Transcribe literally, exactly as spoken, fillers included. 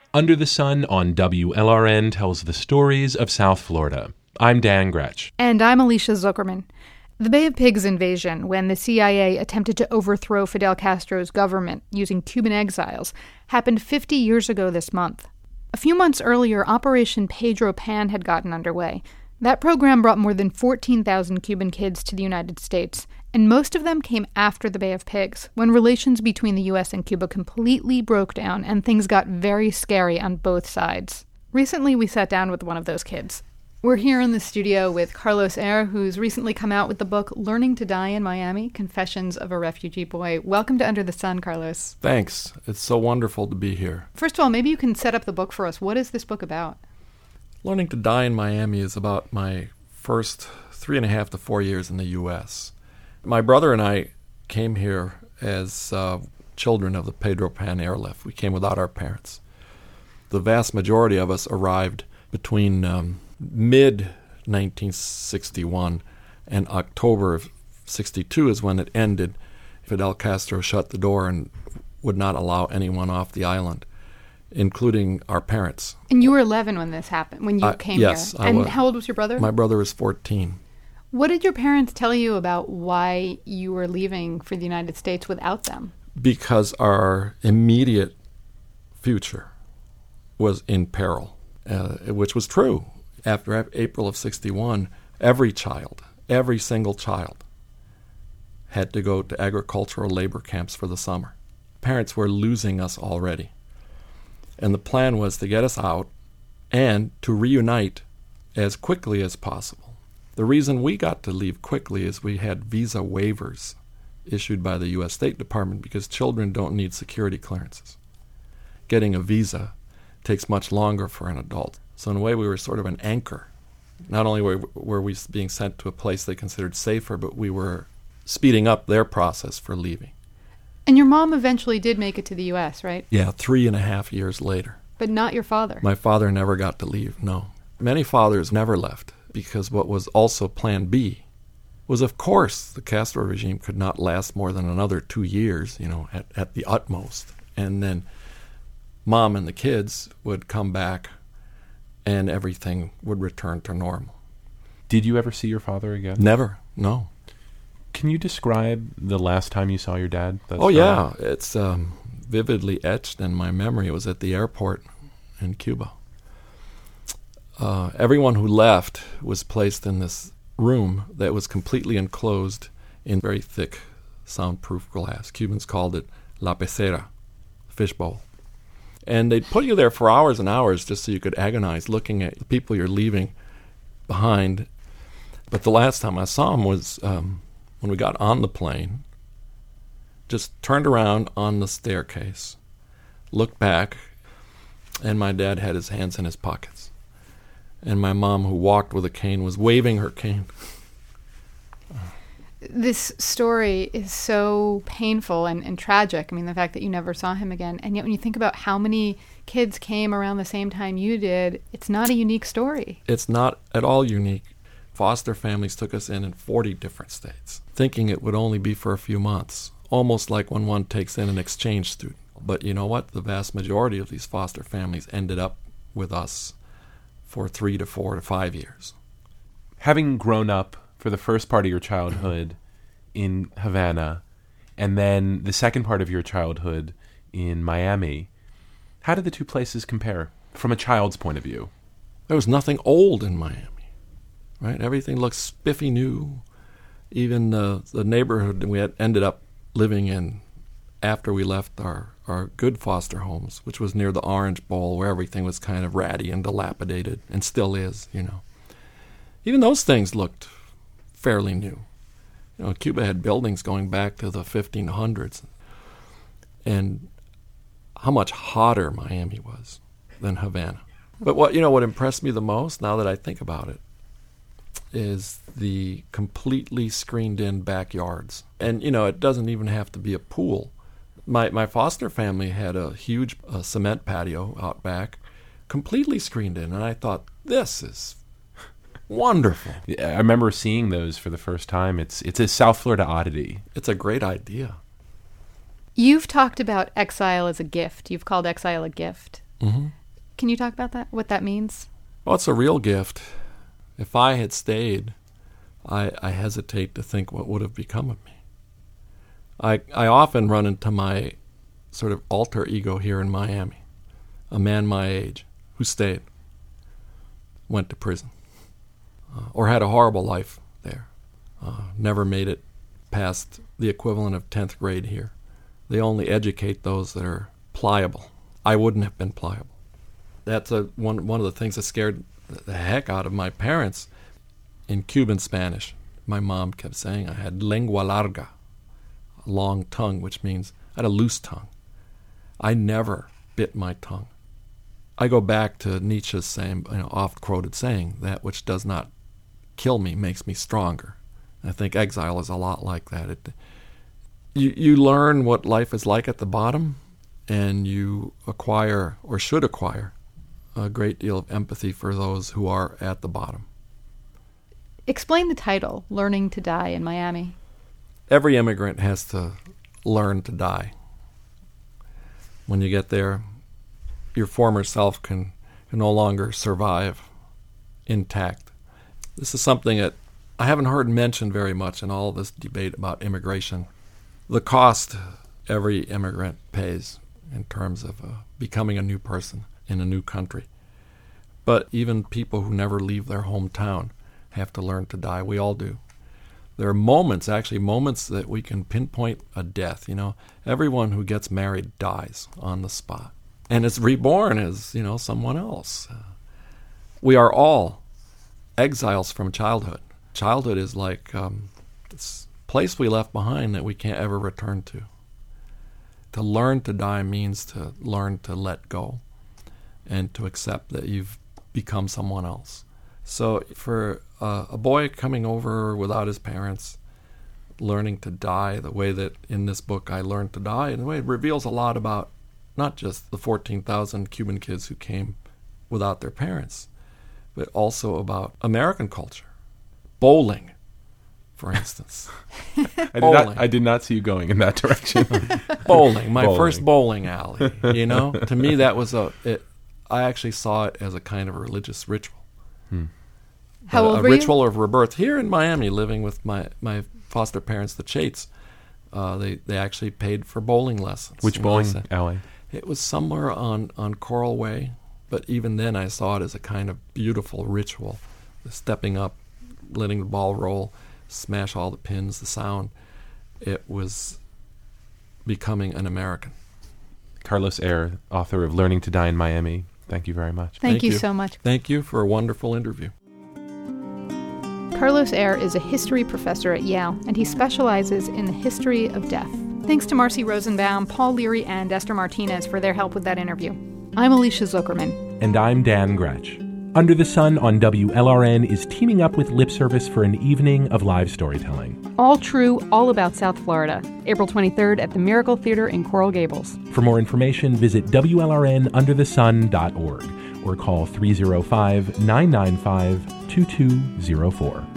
Under the Sun on W L R N tells the stories of South Florida. I'm Dan Gretsch. And I'm Alicia Zuckerman. The Bay of Pigs invasion, when the C I A attempted to overthrow Fidel Castro's government using Cuban exiles, happened fifty years ago this month. A few months earlier, Operation Pedro Pan had gotten underway. That program brought more than fourteen thousand Cuban kids to the United States, and most of them came after the Bay of Pigs, when relations between the U S and Cuba completely broke down and things got very scary on both sides. Recently, we sat down with one of those kids. We're here in the studio with Carlos Eyre, who's recently come out with the book Learning to Die in Miami, Confessions of a Refugee Boy. Welcome to Under the Sun, Carlos. Thanks. It's so wonderful to be here. First of all, maybe you can set up the book for us. What is this book about? Learning to Die in Miami is about my first three and a half to four years in the U S My brother and I came here as uh, children of the Pedro Pan airlift. We came without our parents. The vast majority of us arrived between um, mid nineteen sixty-one and October of sixty-two is when it ended. Fidel Castro shut the door and would not allow anyone off the island, including our parents. And you were eleven when this happened, when you uh, came yes, here. I And was. How old was your brother? My brother was fourteen. What did your parents tell you about why you were leaving for the United States without them? Because our immediate future was in peril, uh, which was true. After April of sixty-one, every child, every single child, had to go to agricultural labor camps for the summer. Parents were losing us already. And the plan was to get us out and to reunite as quickly as possible. The reason we got to leave quickly is we had visa waivers issued by the U S State Department because children don't need security clearances. Getting a visa takes much longer for an adult. So in a way, we were sort of an anchor. Not only were, were we being sent to a place they considered safer, but we were speeding up their process for leaving. And your mom eventually did make it to the U S, right? Yeah, three and a half years later. But not your father. My father never got to leave, no. Many fathers never left, because what was also Plan B was, of course, the Castro regime could not last more than another two years, you know, at, at the utmost. And then Mom and the kids would come back and everything would return to normal. Did you ever see your father again? Never, no. Can you describe the last time you saw your dad? That's oh, yeah. It's um, vividly etched in my memory. It was at the airport in Cuba. Uh, everyone who left was placed in this room that was completely enclosed in very thick, soundproof glass. Cubans called it la pecera, fishbowl. And they'd put you there for hours and hours just so you could agonize looking at the people you're leaving behind. But the last time I saw him was um, when we got on the plane, just turned around on the staircase, looked back, and my dad had his hands in his pockets. And my mom, who walked with a cane, was waving her cane. This story is so painful and, and tragic. I mean, the fact that you never saw him again. And yet when you think about how many kids came around the same time you did, it's not a unique story. It's not at all unique. Foster families took us in in forty different states, thinking it would only be for a few months, almost like when one takes in an exchange student. But you know what? The vast majority of these foster families ended up with us for three to four to five years. Having grown up for the first part of your childhood in Havana, and then the second part of your childhood in Miami, how did the two places compare from a child's point of view? There was nothing old in Miami, right? Everything looked spiffy new. Even uh, the neighborhood we had ended up living in after we left our, our good foster homes, which was near the Orange Bowl, where everything was kind of ratty and dilapidated, and still is, you know. Even those things looked fairly new. You know, Cuba had buildings going back to the fifteen hundreds. And how much hotter Miami was than Havana. But what, you know, what impressed me the most, now that I think about it, is the completely screened-in backyards. And, you know, it doesn't even have to be a pool. My my foster family had a huge uh, cement patio out back, completely screened in, and I thought, this is wonderful. Yeah, I remember seeing those for the first time. It's it's a South Florida oddity. It's a great idea. You've talked about exile as a gift. You've called exile a gift. Mm-hmm. Can you talk about that? What that means? Well, it's a real gift. If I had stayed, I, I hesitate to think what would have become of me. I, I often run into my sort of alter ego here in Miami, a man my age who stayed, went to prison, uh, or had a horrible life there, uh, never made it past the equivalent of tenth grade here. They only educate those that are pliable. I wouldn't have been pliable. That's a, one, one of the things that scared the heck out of my parents. In Cuban Spanish, my mom kept saying I had lengua larga, a long tongue, which means I had a loose tongue. I never bit my tongue. I go back to Nietzsche's same, you know, oft-quoted saying, that which does not kill me makes me stronger. I think exile is a lot like that. It, you, you learn what life is like at the bottom, and you acquire, or should acquire, a great deal of empathy for those who are at the bottom. Explain the title, Learning to Die in Miami. Every immigrant has to learn to die. When you get there, your former self can, can no longer survive intact. This is something that I haven't heard mentioned very much in all this debate about immigration. The cost every immigrant pays in terms of uh, becoming a new person in a new country. But even people who never leave their hometown have to learn to die. We all do. There are moments, actually moments that we can pinpoint a death. You know, everyone who gets married dies on the spot and is reborn as, you know, someone else. Uh, we are all exiles from childhood. Childhood is like um, this place we left behind that we can't ever return to. To learn to die means to learn to let go and to accept that you've become someone else. So for uh, a boy coming over without his parents, learning to die the way that in this book I learned to die, in a way it reveals a lot about not just the fourteen thousand Cuban kids who came without their parents, but also about American culture. Bowling, for instance. I, did not, I did not see you going in that direction. Bowling, my Bowling. first bowling alley, you know? To me, that was a... It, I actually saw it as a kind of a religious ritual. Hmm. How a, old a were ritual of rebirth. Here in Miami, living with my, my foster parents, the Chates, uh, they, they actually paid for bowling lessons. Which You know, bowling so alley? It was somewhere on, on Coral Way, but even then I saw it as a kind of beautiful ritual. The stepping up, letting the ball roll, smash all the pins, the sound. It was becoming an American. Carlos Eire, author of Learning to Die in Miami. Thank you very much. Thank, Thank you you. so much. Thank you for a wonderful interview. Carlos Eire is a history professor at Yale, and he specializes in the history of death. Thanks to Marcy Rosenbaum, Paul Leary, and Esther Martinez for their help with that interview. I'm Alicia Zuckerman. And I'm Dan Gretsch. Under the Sun on W L R N is teaming up with Lip Service for an evening of live storytelling. All true, all about South Florida. April twenty-third at the Miracle Theater in Coral Gables. For more information, visit W L R N under the sun dot org or call three oh five, nine nine five, two two oh four.